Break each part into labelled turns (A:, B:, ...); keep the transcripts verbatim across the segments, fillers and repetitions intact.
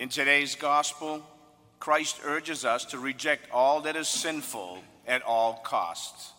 A: In today's gospel, Christ urges us to reject all that is sinful at all costs.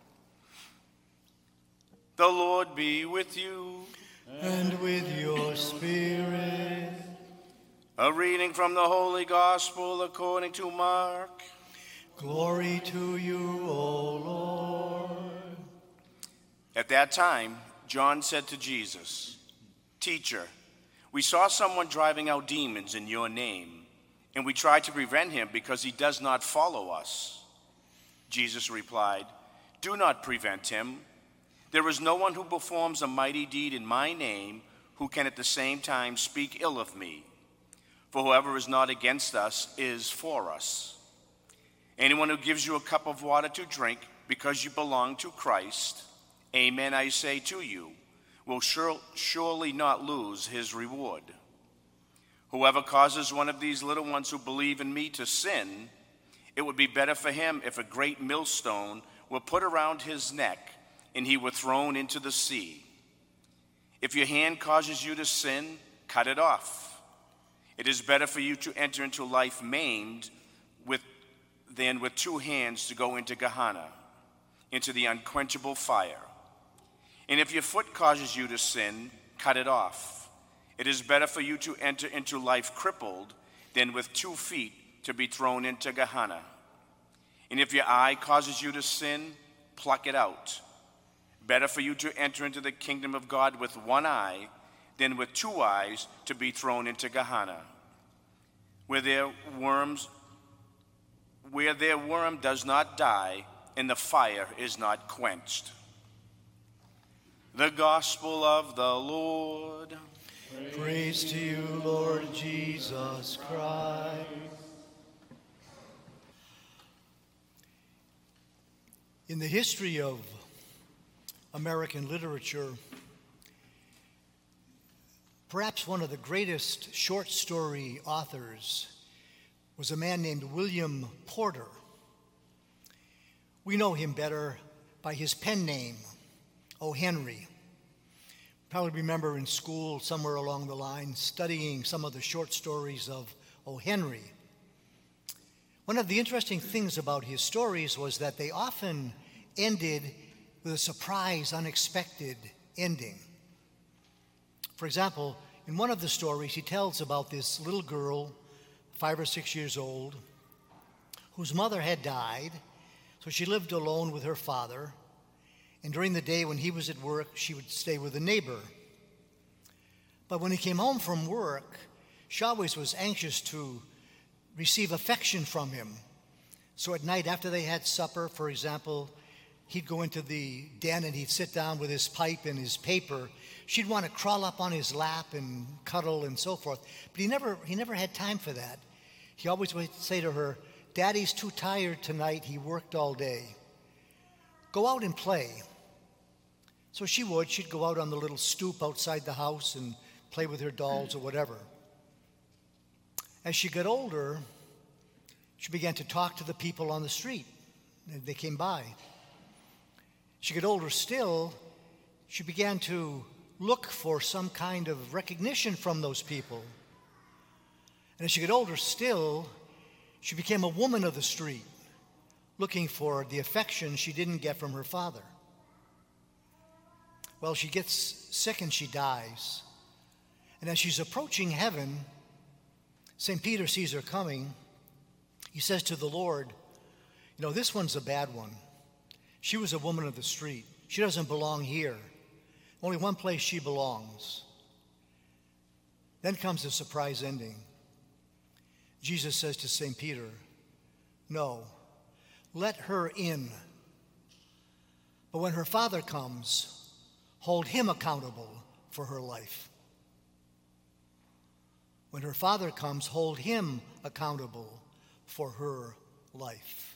A: The Lord be with you.
B: And with your spirit.
A: A reading from the Holy Gospel according to Mark.
B: Glory to you, O Lord.
A: At that time, John said to Jesus, "Teacher, we saw someone driving out demons in your name, and we tried to prevent him because he does not follow us." Jesus replied, "Do not prevent him. There is no one who performs a mighty deed in my name who can at the same time speak ill of me. For whoever is not against us is for us. Anyone who gives you a cup of water to drink because you belong to Christ, amen, I say to you, will sure, surely not lose his reward. Whoever causes one of these little ones who believe in me to sin, it would be better for him if a great millstone were put around his neck and he were thrown into the sea. If your hand causes you to sin, cut it off. It is better for you to enter into life maimed with, than with two hands to go into Gehenna, into the unquenchable fire. And if your foot causes you to sin, cut it off. It is better for you to enter into life crippled than with two feet to be thrown into Gehenna. And if your eye causes you to sin, pluck it out. Better for you to enter into the kingdom of God with one eye than with two eyes to be thrown into Gehenna, where their worms, where their worm does not die and the fire is not quenched." The Gospel of the Lord.
B: Praise to you, Lord Jesus Christ. In the history of American literature, perhaps one of the greatest short story authors was a man named William Porter. We know him better by his pen name, O. Henry. Probably remember in school somewhere along the line studying some of the short stories of O. Henry. One of the interesting things about his stories was that they often ended with a surprise, unexpected ending. For example, in one of the stories, he tells about this little girl, five or six years old, whose mother had died, so she lived alone with her father, and during the day when he was at work, she would stay with a neighbor. But when he came home from work, she always was anxious to receive affection from him. So at night, after they had supper, for example, he'd go into the den and he'd sit down with his pipe and his paper. She'd want to crawl up on his lap and cuddle and so forth. But he never, he never had time for that. He always would say to her, "Daddy's too tired tonight. He worked all day. Go out and play." So she would. She'd go out on the little stoop outside the house and play with her dolls or whatever. As she got older, she began to talk to the people on the street. They came by. She got older still, she began to look for some kind of recognition from those people. And as she got older still, she became a woman of the street, looking for the affection she didn't get from her father. Well, she gets sick and she dies. And as she's approaching heaven, Saint Peter sees her coming. He says to the Lord, "You know, this one's a bad one. She was a woman of the street. She doesn't belong here. Only one place she belongs." Then comes the surprise ending. Jesus says to Saint Peter, "No, let her in. But when her father comes, hold him accountable for her life." When her father comes, hold him accountable for her life.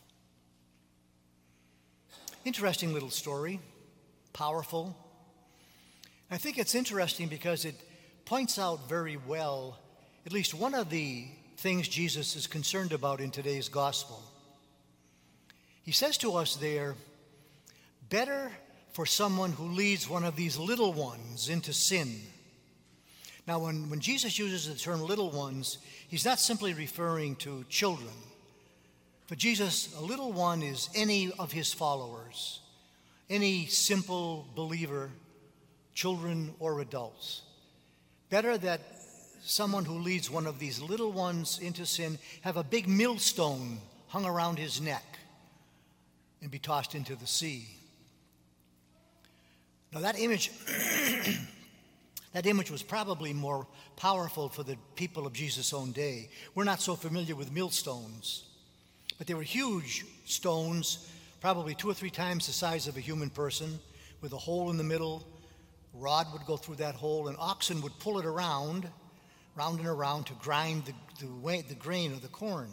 B: Interesting little story, powerful. I think it's interesting because it points out very well at least one of the things Jesus is concerned about in today's gospel. He says to us there, better for someone who leads one of these little ones into sin Now, when, when Jesus uses the term little ones, he's not simply referring to children. For Jesus, a little one is any of his followers, any simple believer, children or adults. Better that someone who leads one of these little ones into sin have a big millstone hung around his neck and be tossed into the sea. Now that image, that image was probably more powerful for the people of Jesus' own day. We're not so familiar with millstones, but they were huge stones, probably two or three times the size of a human person, with a hole in the middle. A rod would go through that hole, and oxen would pull it around, round and around, to grind the, the, way, the grain of the corn.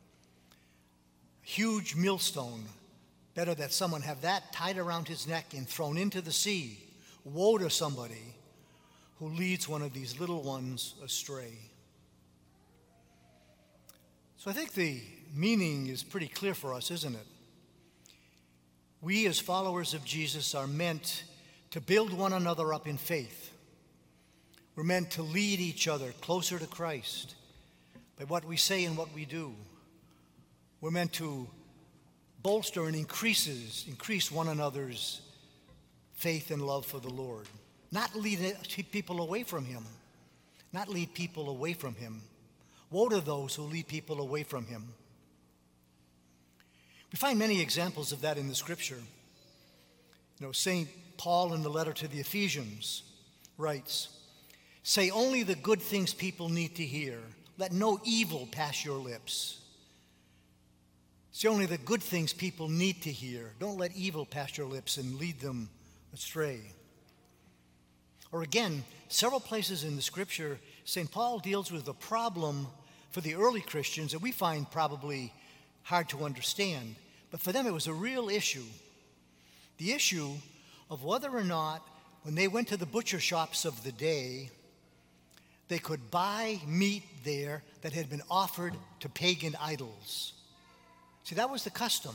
B: A huge millstone. Better that someone have that tied around his neck and thrown into the sea. Woe to somebody who leads one of these little ones astray. So I think the meaning is pretty clear for us, isn't it? We as followers of Jesus are meant to build one another up in faith. We're meant to lead each other closer to Christ by what we say and what we do. We're meant to bolster and increases, increase one another's faith and love for the Lord. Not lead people away from him. Not lead people away from him. Woe to those who lead people away from him. We find many examples of that in the scripture. You know, Saint Paul in the letter to the Ephesians writes, "Say only the good things people need to hear. Let no evil pass your lips." Say only the good things people need to hear. Don't let evil pass your lips and lead them astray. Or again, several places in the scripture, Saint Paul deals with a problem for the early Christians that we find probably hard to understand. But for them, it was a real issue. The issue of whether or not, when they went to the butcher shops of the day, they could buy meat there that had been offered to pagan idols. See, that was the custom.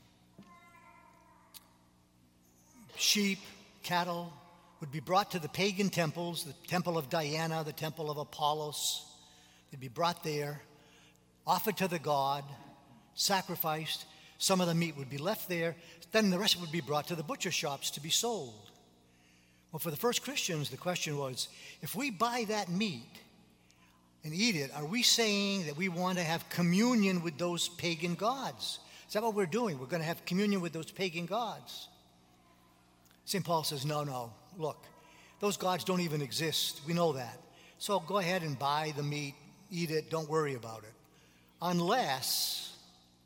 B: Sheep, cattle would be brought to the pagan temples, the temple of Diana, the temple of Apollos. They'd be brought there, offered to the god, sacrificed. Some of the meat would be left there. Then the rest would be brought to the butcher shops to be sold. Well, for the first Christians, the question was, if we buy that meat and eat it, are we saying that we want to have communion with those pagan gods? Is that what we're doing? We're going to have communion with those pagan gods. Saint Paul says, no, no, look, those gods don't even exist. We know that. So go ahead and buy the meat, eat it, don't worry about it. Unless,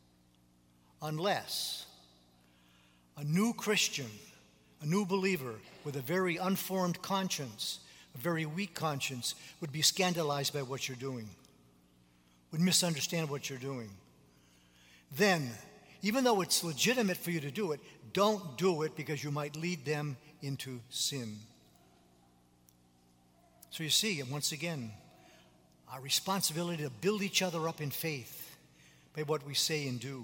B: unless a new Christian, a new believer with a very unformed conscience, a very weak conscience, would be scandalized by what you're doing, would misunderstand what you're doing. Then, even though it's legitimate for you to do it, don't do it because you might lead them into sin. So you see, once again, our responsibility to build each other up in faith by what we say and do.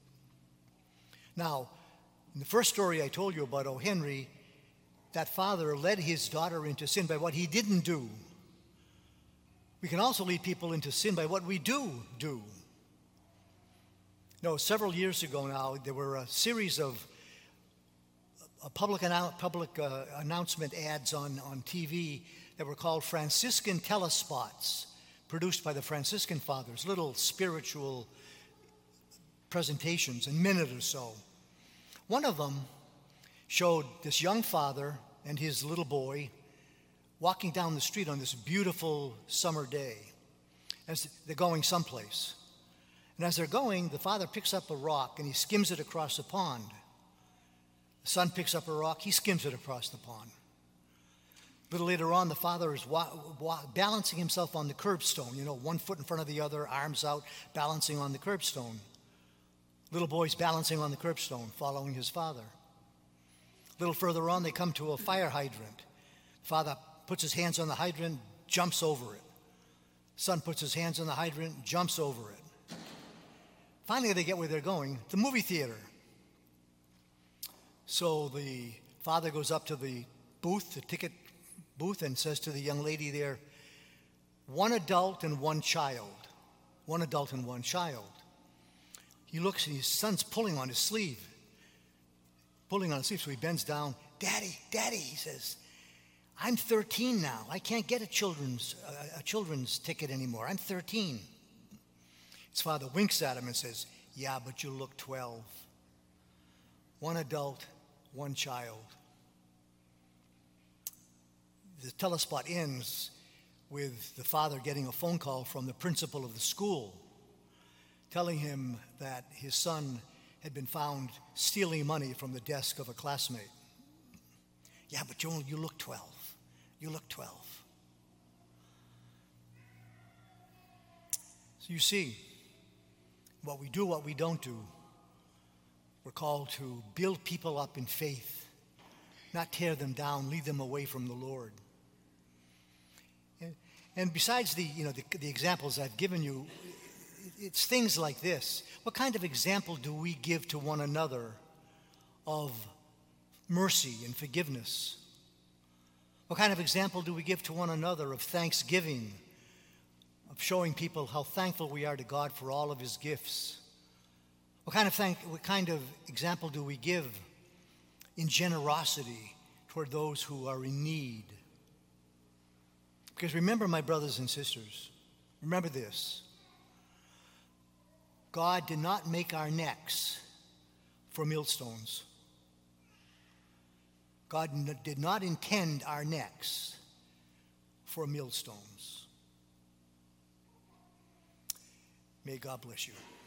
B: Now, in the first story I told you about O. Henry, that father led his daughter into sin by what he didn't do. We can also lead people into sin by what we do do. You know, several years ago now, there were a series of uh, public, annou- public uh, announcement ads on, on T V that were called Franciscan telespots, produced by the Franciscan fathers, little spiritual presentations, a minute or so. One of them showed this young father and his little boy walking down the street on this beautiful summer day as they're going someplace. And as they're going, the father picks up a rock and he skims it across the pond. The son picks up a rock, he skims it across the pond. A little later on, the father is wa- wa- balancing himself on the curbstone, you know, one foot in front of the other, arms out, balancing on the curbstone. Little boy's balancing on the curbstone, following his father. A little further on, they come to a fire hydrant. Father puts his hands on the hydrant, jumps over it. Son puts his hands on the hydrant, jumps over it. Finally, they get where they're going, the movie theater. So the father goes up to the booth, the ticket booth, and says to the young lady there, one adult and one child. One adult and one child. He looks and his son's pulling on his sleeve. Pulling on his sleeve, so he bends down. Daddy, Daddy, he says, I'm thirteen now. I can't get a children's, uh, a children's ticket anymore. I'm thirteen. His father winks at him and says, yeah, but you look twelve. One adult, one child. The telespot ends with the father getting a phone call from the principal of the school telling him that his son had been found stealing money from the desk of a classmate. Yeah, but you, you look twelve. You look twelve. So you see, what we do, what we don't do, we're called to build people up in faith, not tear them down, lead them away from the Lord. And, and besides the, you know, the, the examples I've given you, it's things like this. What kind of example do we give to one another of mercy and forgiveness? What kind of example do we give to one another of thanksgiving, of showing people how thankful we are to God for all of his gifts? What kind of thank, what kind of example do we give in generosity toward those who are in need? Because remember, my brothers and sisters, remember this. God did not make our necks for millstones. God n- did not intend our necks for millstones. May God bless you.